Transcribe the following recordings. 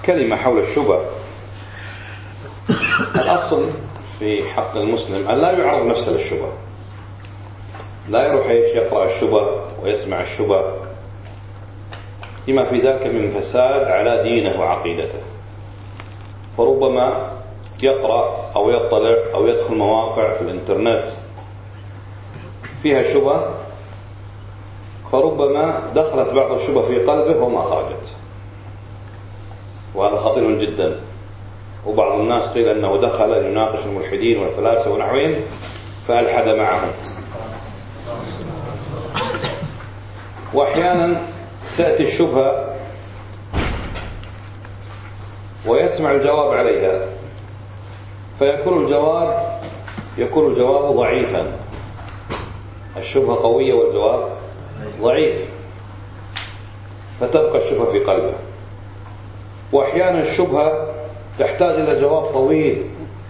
كلمة حول الشبه. الأصل في حق المسلم أن لا يعرض نفسه للشبه، لا يروح يقرأ الشبه ويسمع الشبه لما في ذلك من فساد على دينه وعقيدته. فربما يقرأ أو يطلع أو يدخل مواقع في الإنترنت فيها شبه، فربما دخلت بعض الشبه في قلبه وما خرجت، وهذا خطير جدا. وبعض الناس قيل أنه دخل يناقش الملحدين والفلاسفة ونحوهم فألحد معهم. وأحيانا تأتي الشبهة ويسمع الجواب عليها فيكون الجواب ضعيفا. الشبهة قوية والجواب ضعيف، فتبقى الشبهة في قلبه. وأحيانا الشبهة تحتاج إلى جواب طويل،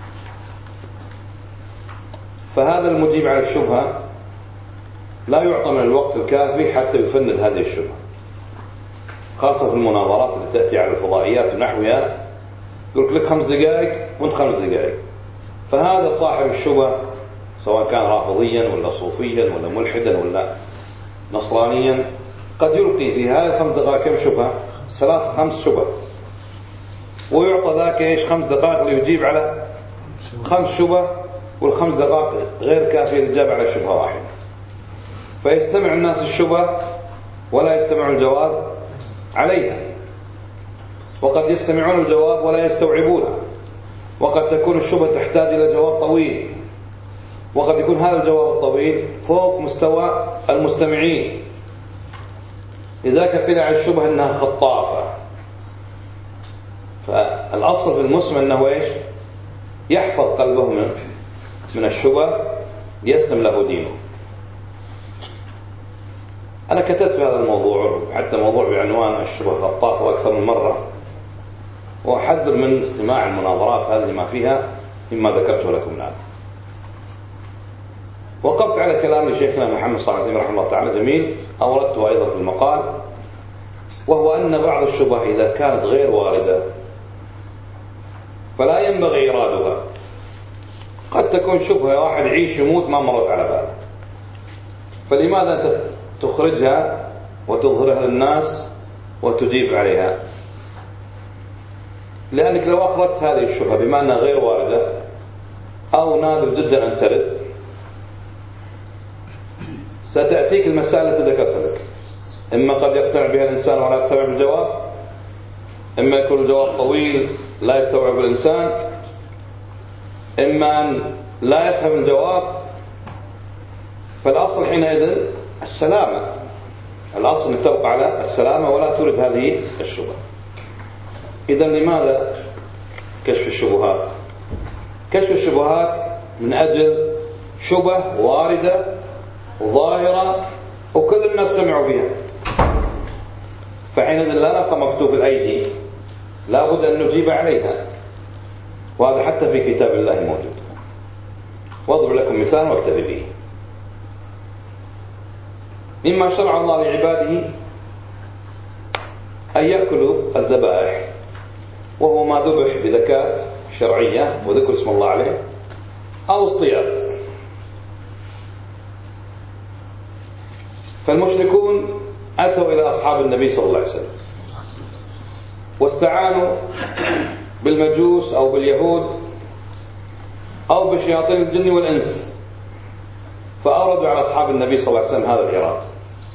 فهذا المجيب على الشبهة لا يعطى من الوقت الكافي حتى يفند هذه الشبهة، خاصة في المناظرات التي تأتي على الفضائيات ونحوها، يقول لك 5 دقائق وانت 5 دقائق. فهذا صاحب الشبهة سواء كان رافضيا ولا صوفيا ولا ملحدا ولا نصرانيا قد يلقي في هذه 5 دقائق كم شبهة؟ 5 شبهة، ويعطى ذاك 5 دقائق ليجيب على 5 شبهة، وال5 دقائق غير كافية للإجابة على شبهة واحدة. فيستمع الناس الشبهة ولا يستمعون الجواب عليها، وقد يستمعون الجواب ولا يستوعبونها، وقد تكون الشبهة تحتاج إلى جواب طويل، وقد يكون هذا الجواب الطويل فوق مستوى المستمعين. لذلك قيل عن الشبهة أنها خطافة. فالأصل في المسلم أنه يحفظ قلبه من الشبهة يسلم له دينه. أنا كتبت في هذا الموضوع، حتى موضوع بعنوان الشبهة خطافة أكثر من مرة، وأحذر من استماع المناظرات هذه لما فيها مما ذكرته لكم الآن. وقفت على كلام لشيخنا محمد صالح العثيمين رحمه الله تعالى جميل، أوردته أيضا في المقال، وهو أن بعض الشبهة إذا كانت غير واردة فلا ينبغي إيرادها. قد تكون شبهة واحد يعيش يموت ما مرت على باله، فلماذا تخرجها وتظهرها للناس وتجيب عليها؟ لأنك لو أخرجت هذه الشبهة بما أنها غير واردة أو نادر جدا أن ترد، ستأتيك المسائل التي ذكرت لك. إما قد يقتنع بها الإنسان ولا يقتنع بالجواب، إما يكون الجواب طويل لا يستوعب الإنسان، إما أن لا يفهم الجواب. فالأصل حينئذ السلامة، الأصل أن تبقى على السلامة ولا تورد هذه الشبهة. إذن لماذا كشف الشبهات؟ كشف الشبهات من أجل شبهة واردة وظاهرة وكل الناس سمعوا بها، فحينئذ لا نبقى مكتوب الأيدي، لا بد أن نجيب عليها. وهذا حتى في كتاب الله موجود. واضرب لكم مثال واكتفي به. مما شرع الله لعباده أن يأكلوا الذبائح، وهو ما ذبح بذكاة شرعية وذكر اسم الله عليه أو اصطياد. فالمشركون أتوا إلى أصحاب النبي صلى الله عليه وسلم واستعانوا بالمجوس أو باليهود أو بشياطين الجن والإنس، فأوردوا على أصحاب النبي صلى الله عليه وسلم هذا الإيراد.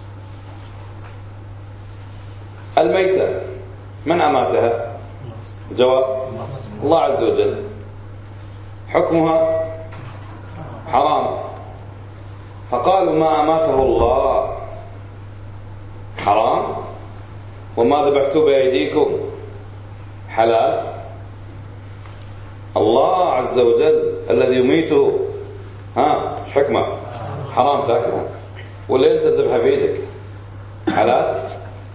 الميتة من أماتها؟ الجواب الله عز وجل. حكمها حرام. فقالوا ما أماته الله حرام، وما ذبحتوا بأيديكم حلال. الله عز وجل الذي يميته ايش حكمه؟ حرام تاكله، ولا انت تذبحها بيدك حلال.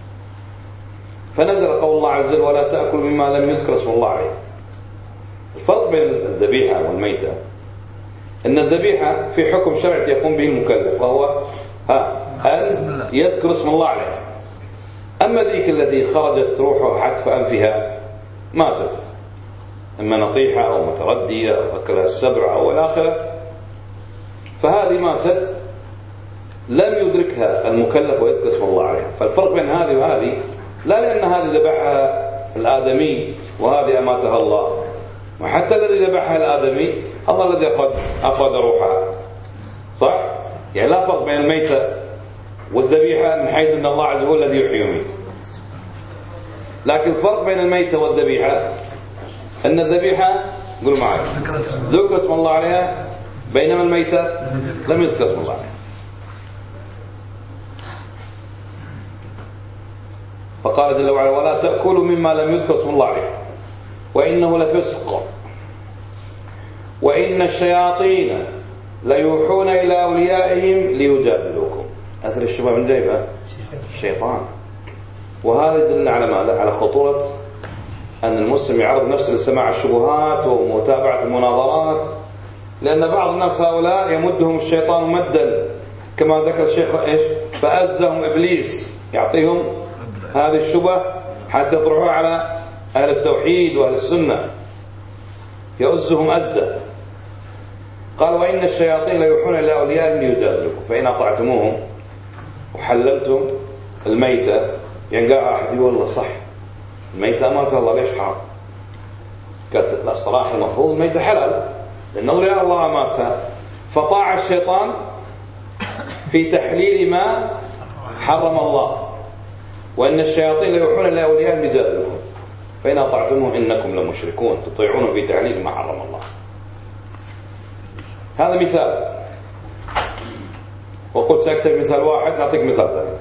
فنزل قول الله عز وجل ولا تأكل مما لم يذكر اسم الله عليه. الفرق بين الذبيحة والميتة ان الذبيحة في حكم شرعي يقوم به المكلف، وهو أن يذكر اسم الله عليه. أما ذيك التي خرجت روحه حتف أنفها ماتت، إما نطيحة أو متردية أو أكلها السبع أو الآخرة، فهذه ماتت لم يدركها المكلف ويذكر اسم الله عليها. فالفرق بين هذه وهذه لا لأن هذه ذبحها الآدمي وهذه أماتها الله، وحتى الذي ذبحها الآدمي الله الذي أخذ روحها، صح؟ يعني لا فرق بين الميتة والذبيحة من حيث أن الله عز وجل الذي يحيي ويميت. لكن الفرق بين الميتة والذبيحة أن الذبيحة قولوا معي ذكر اسم الله عليها، بينما الميتة لم يذكر اسم الله عليها. فقال جل وعلا ولا تأكلوا مما لم يذكر اسم الله عليه وإنه لفسق وإن الشياطين ليوحون إلى أوليائهم ليجادلوكم. أثر الشبه من جيبه الشيطان. وهذا يدل على ماذا؟ على خطورة أن المسلم يعرض نفسه لسماع الشبهات ومتابعة المناظرات، لأن بعض الناس هؤلاء يمدهم الشيطان مدا كما ذكر الشيخ إيش فأزهم إبليس، يعطيهم هذه الشبه حتى يطرحوها على أهل التوحيد وأهل السنة، يؤزهم أزة. قال وإن الشياطين ليوحون إلى أوليائهم ليجادلوكم فإن أطعتموهم وحللتم الميتة. يعني قال أحد والله صح الميتة أماتها الله ليش حرام؟ قالت لا صراحة المفروض الميتة حلال لأن أولياء الله أماتها، فطاع الشيطان في تحليل ما حرم الله. وإن الشياطين ليوحون إلى أوليائهم ليجادلوكم فإن أطعتموهم إنكم لمشركون تطيعون في تحليل ما حرم الله. هذا مثال، وقلت سأكتب مثال واحد نعطيك مثال ثاني.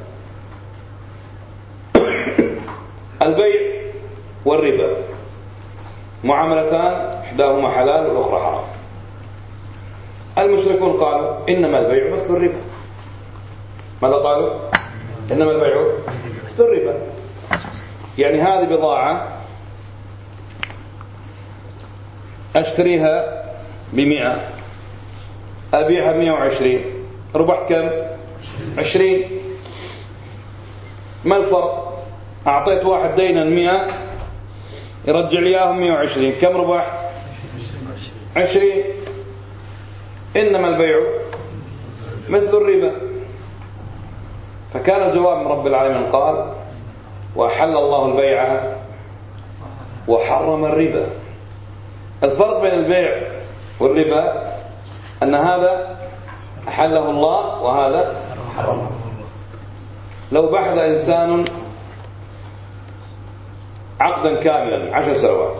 البيع والربا معاملتان إحداهما حلال والأخرى حرام. المشركون قالوا إنما البيع مثل الربا. ماذا قالوا؟ إنما البيع مثل الربا، يعني هذه بضاعة أشتريها ب100 أبيعها ب120 ربحت كم؟ 20. ما الفرق؟ أعطيت واحد دينا 100 يرجع لي إياهم 120، كم ربحت؟ 20. إنما البيع مثل الربا. فكان الجواب من رب العالمين قال وأحل الله البيع وحرم الربا. الفرق بين البيع والربا أن هذا أحله الله وهذا حرمه. لو بحث إنسان عقدا كاملا 10 سنوات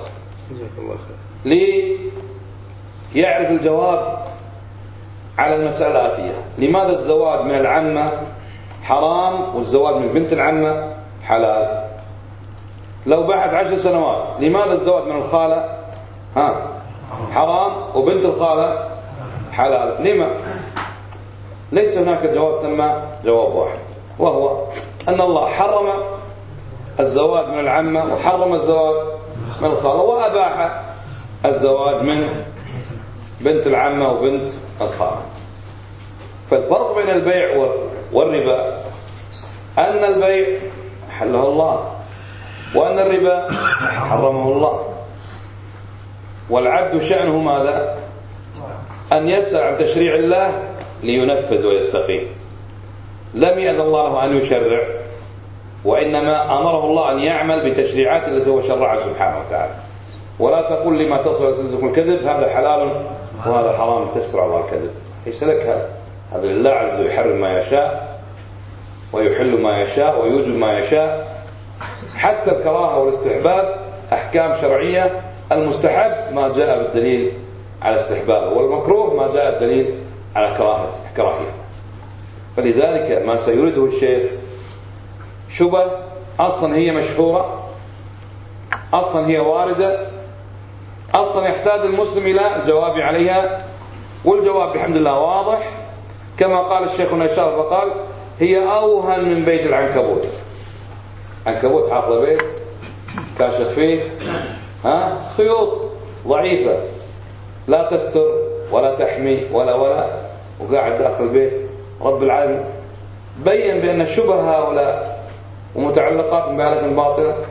ليعرف الجواب على المسألة الآتية: لماذا الزواج من العمة حرام والزواج من بنت العمة حلال؟ لو بحث 10 سنوات لماذا الزواج من الخالة حرام وبنت الخالة حلال؟ لما؟ ليس هناك جواب ثم جواب واحد، وهو أن الله حرم الزواج من العمة وحرم الزواج من الخالة وأباح الزواج من بنت العمة وبنت الخالة. فالفرق بين البيع والربا أن البيع حله الله وأن الربا حرمه الله. والعبد شأنه ماذا؟ أن يسعى عن تشريع الله لينفذ ويستقيم. لم يأذن الله له أن يشرع، وإنما أمره الله أن يعمل بتشريعات التي هو شرعها سبحانه وتعالى. ولا تقول لما تصل ألسنتكم الكذب هذا حلال وهذا حرام تفتر على الله الكذب. ليس لك هذا لله عز وجل يحرم ما يشاء ويحل ما يشاء ويوجب ما يشاء. حتى الكراهة والاستحباب أحكام شرعية. المستحب ما جاء بالدليل على استحبابه، والمكروه ما جاء الدليل على كراهية. فلذلك ما سيريده الشيخ شبه أصلا هي مشهورة، أصلا هي واردة، أصلا يحتاج المسلم إلى الجواب عليها، والجواب بحمد الله واضح كما قال الشيخ نشار فقال هي أوهن من بيت العنكبوت. عنكبوت حافظ بيت كاشف فيه خيوط ضعيفة لا تستر ولا تحمي ولا وقاعد داخل البيت. رب العالمين بين بأن الشبه هؤلاء ومتعلقات بآلة باطلة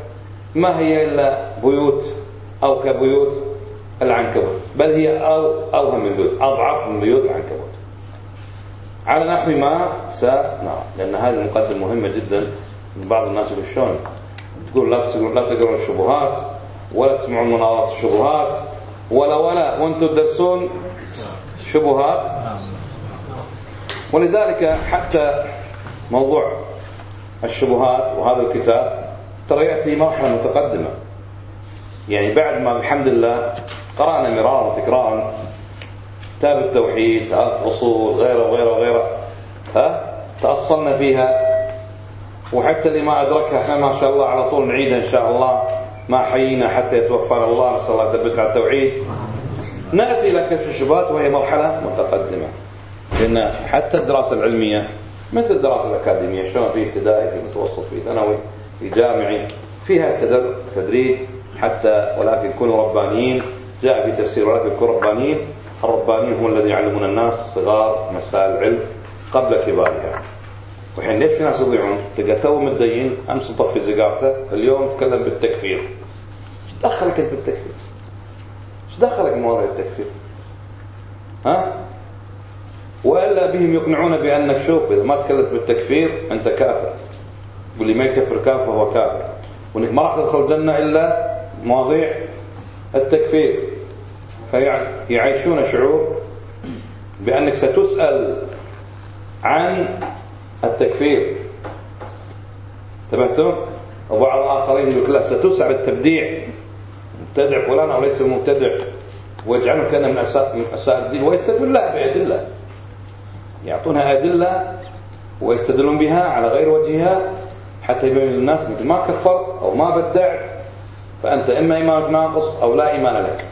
ما هي إلا بيوت أو كبيوت العنكبوت، بل هي أوهم من بيوت، أضعف من بيوت العنكبوت، على نحو ما سنرى. لأن هذه المقدمة مهمة جدا. بعض الناس يقول شلون تقول لا تقرون الشبهات ولا تسمعون مناظرات الشبهات ولا وانتم تدرسون شبهات. ولذلك حتى موضوع الشبهات وهذا الكتاب ترى يأتي مرحلة متقدمة. يعني بعد ما الحمد لله قرأنا مرارا وتكرارا كتاب التوحيد، ثلاث أصول، غيره وغيره وغيره، تأصلنا فيها. وحتى اللي ما أدركها احنا ما شاء الله على طول نعيدها إن شاء الله ما حيينا حتى يتوفانا الله، نسأل الله يثبتنا على التوحيد. نأتي إلى كشف الشبهات وهي مرحلة متقدمة، لأن حتى الدراسة العلمية مثل الدراسة الأكاديمية، شلون في ابتدائي، في متوسط، في ثانوي، في جامعي، فيها تدريج حتى ولكن كونوا ربانيين. جاء في تفسير ولكن كونوا ربانيين. الربانيين هم الذين يعلمون الناس صغار مسائل العلم قبل كبارها. وحين ليش في ناس يضيعون؟ تلقى تو متدين امس مطفي سيجارته، اليوم تكلم بالتكفير. ايش دخلك انت بالتكفير؟ ايش دخلك بموضوع التكفير؟ والا بهم يقنعون بانك شوف اذا ما تكلمت بالتكفير انت كافر، واللي ما يكفر كافر هو كافر، وانك ما راح تدخل الجنه الا مواضيع التكفير. فيعيشون شعور بانك ستسأل عن التكفير. تبعتم؟ وبعض الآخرين يقول لا ستسأل التبديع، مبتدع فلان أو ليس مبتدع، ويجعله كان من أساء الدين، ويستدل لها بأدلة، يعطونها أدلة ويستدلون بها على غير وجهها حتى يبين للناس مثل ما كفر أو ما بدعت فأنت إما إيمانك ناقص أو لا إيمان لك.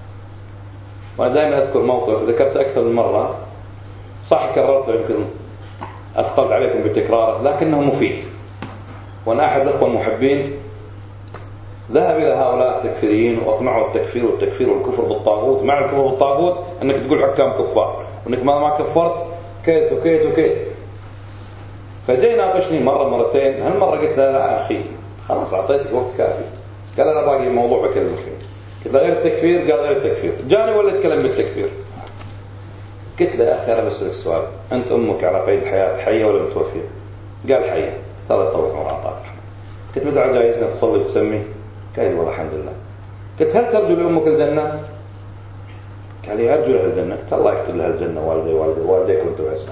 وأنا دائما أذكر موقف ذكرت أكثر من مرة، صح كررته يمكن أثقلت عليكم بتكراره لكنه مفيد. وأنا أحد الأخوة المحبين ذهب إلى هؤلاء التكفيريين وأقنعوا التكفير والتكفير والكفر بالطاغوت. معنى الكفر بالطاغوت أنك تقول حكام كفار، وأنك ما كفرت كيت وكيت وكيت. فجاي ناقشني مرة مرتين، هالمرة قلت له لا أخي خلاص أعطيتك وقت كافي. قال أنا باقي موضوع بكلمك فيه. قلت له غير التكفير؟ قال غير التكفير. جاني ولا يتكلم بالتكفير؟ قلت له يا أخي أنا بسألك سؤال، أنت أمك على قيد الحياة حية ولا متوفية؟ قال حية. قال يطول عمرها طال. قلت متى جايزنا تصلي وتسمي؟ قال لي والله الحمد لله. قلت هل ترجو لأمك الجنة؟ قال لي أرجو لها الجنة. قلت الله يكتب لها الجنة، والديك وانتم بعسام.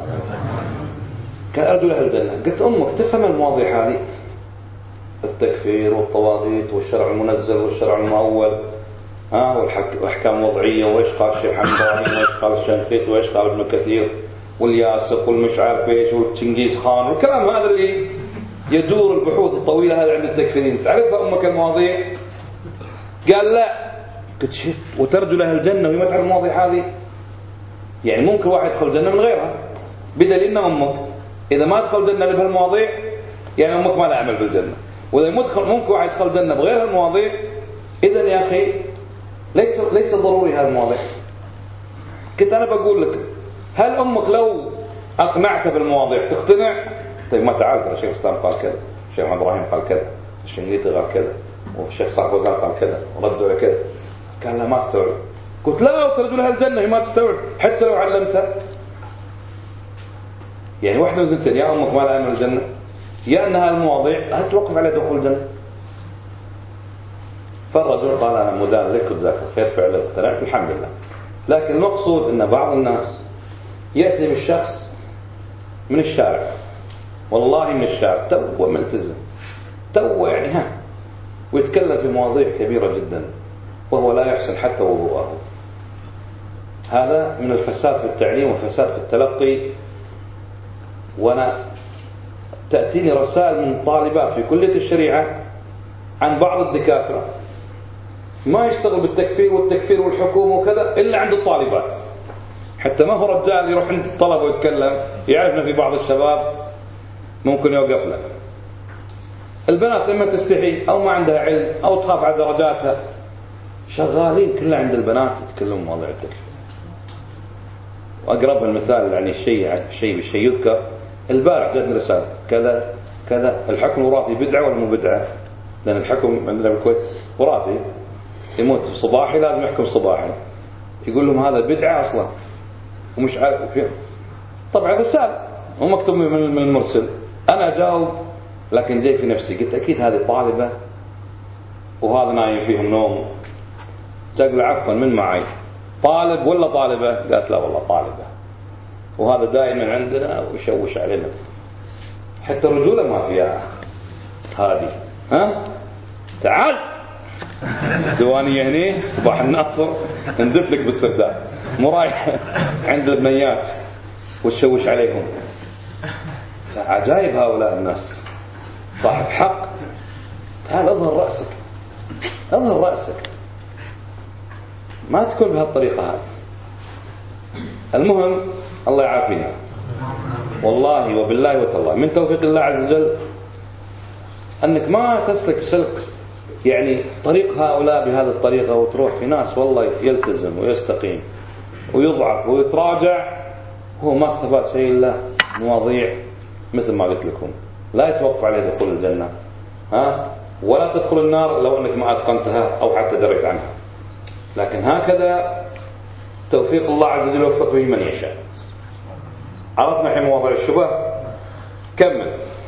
قال أرجو لها الجنة. قلت أمك تفهم المواضيع هذه، التكفير والطواغيت والشرع المنزل والشرع المؤول، والأحكام الوضعية، وإيش قال الشيخ حمداني وإيش قال الشنقيط وإيش قال ابن كثير والياسق والمش عارف ايش والتشنغيز خان والكلام هذا اللي يدور البحوث الطويلة هذه عند التكفيرين. تعرفها أمك المواضيع؟ قال لا. قلت شفت وترجو لها الجنة وهي ما تعرف المواضيع هذه؟ يعني ممكن واحد يدخل الجنة من غيرها، بدليل ان أمك إذا ما دخل الجنة بهالمواضيع يعني أمك ما لها عمل بالجنة. وإذا ممكن واحد يدخل الجنة بغير هالمواضيع، إذن يا أخي ليس ضروري هذه المواضيع. كنت أنا بقول لك هل أمك لو أقنعت بالمواضيع تقتنع؟ طيب ما تعال ترى الشيخ الإسلام قال كذا، الشيخ إبراهيم قال كذا، الشنقيطي قال كذا، والشيخ صاحب وزان قال كذا وردوا على كذا. قال لا ما استوعب. قلت لا وترجو لها الجنة هي ما تستوعب حتى لو علمتها. يعني واحدة من اثنتين، يا أمك ما لها عمل الجنة، يا أنها المواضيع هتوقف على دخول الجنة. فالرجل قال أنا مدان لك وجزاك خير فعلا اقتنعت الحمد لله. لكن المقصود أن بعض الناس يأتي بالشخص من الشارع، والله من الشارع تو ملتزم تو يعني ويتكلم في مواضيع كبيرة جدا وهو لا يحسن حتى وضوءه. هذا من الفساد في التعليم وفساد في التلقي. وانا تأتيني رسائل من طالبات في كلية الشريعة عن بعض الدكاترة ما يشتغل بالتكفير والتكفير والحكومة وكذا إلا عند الطالبات، حتى ما هو رجال يروح عند الطلبة ويتكلم، يعرفنا في بعض الشباب ممكن يوقف له. البنات إما تستحي أو ما عندها علم أو تخاف على درجاتها، شغالين كلها عند البنات يتكلموا مواضيع التكفير. وأقرب المثال يعني الشيء بالشيء يذكر. البارح جاتني رسالة كذا كذا، الحكم الوراثي بدعة ولا مو بدعة؟ لأن الحكم عندنا بالكويت وراثي، يموت صباحي لازم يحكم صباحي. يقول لهم هذا بدعة أصلا ومش عارف فيه. طبعا رسالة ومكتوب من المرسل. أنا أجاوب لكن جاي في نفسي قلت أكيد هذه طالبة وهذا نايم فيهم نوم. تقول عفوا من معي طالب ولا طالبة؟ قالت لا والله طالبة، وهذا دائما عندنا ويشوش علينا. حتى الرجولة ما فيها هذه. ها تعال دوانية هني صباح الناصر ندفلك بالسرداب، مو رايح عند البنيات وتشوش عليهم. فعجائب هؤلاء الناس. صاحب حق تعال اظهر رأسك، اظهر رأسك، ما تكون بهالطريقة هذه. المهم الله يعافينا والله وبالله وتالله من توفيق الله عز وجل أنك ما تسلك سلك يعني طريق هؤلاء بهذه الطريقة وتروح في ناس والله يلتزم ويستقيم ويضعف ويتراجع هو ما استفاد شيء إلا مواضيع مثل ما قلت لكم لا يتوقف عليه دخول الجنة ولا تدخل النار لو أنك ما أتقنتها أو حتى دريت عنها. لكن هكذا توفيق الله عز وجل يوفق به من يشاء. عرفنا الحين مواضيع الشبه. كمل.